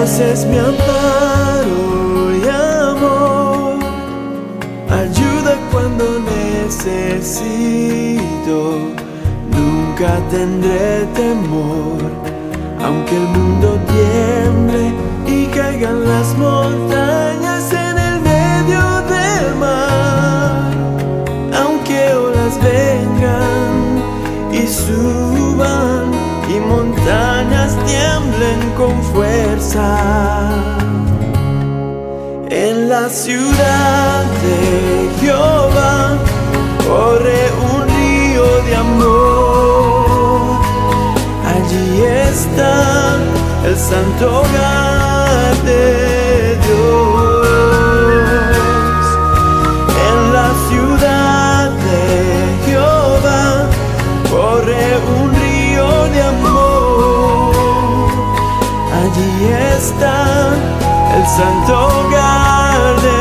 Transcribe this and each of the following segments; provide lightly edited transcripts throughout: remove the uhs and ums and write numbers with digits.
Dios es mi amparo y amor, ayuda cuando necesito. Nunca tendré temor, aunque el mundo tiemble y caigan las montañas en el medio del mar. Aunque olas vengan y suban y montañas tiemblen con fuerza, en la ciudad de Jehová corre un río de amor. Allí está el santo hogar de Dios. En la ciudad de Jehová corre un río de amor. Allí está el santo hogar de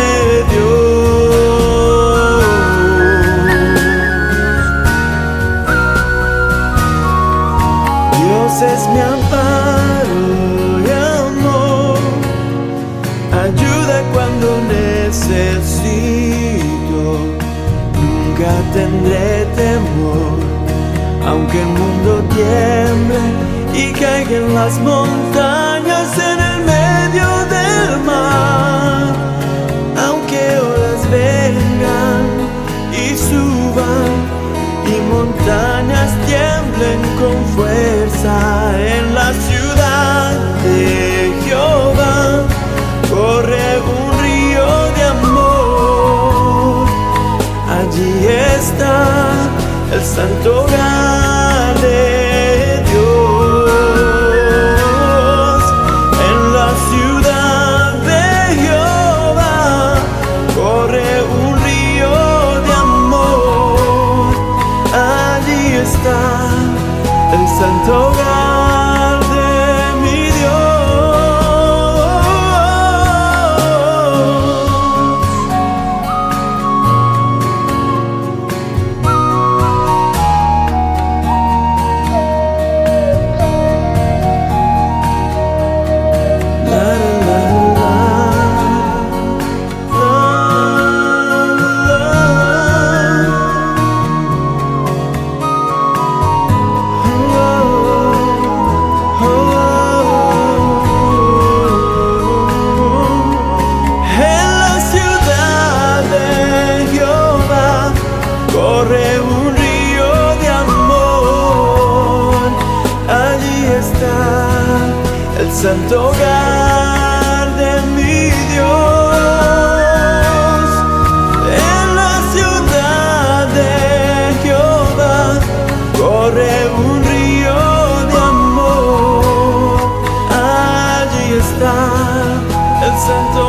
Dios. Dios es mi amparo y amor, ayuda cuando necesito. Nunca tendré temor, aunque el mundo tiemble y caigan las montañas en el medio del mar. Aunque olas vengan y suban y montañas tiemblen con fuerza, en la ciudad de Jehová corre un río de amor. Allí está el santo hogar de Dios. En la ciudad de Jehová corre un río de amor. Allí está el santo hogar de mi Dios. Corre un río de amor, allí está el santo hogar de mi Dios. En la ciudad de Jehová corre un río de amor, allí está el santo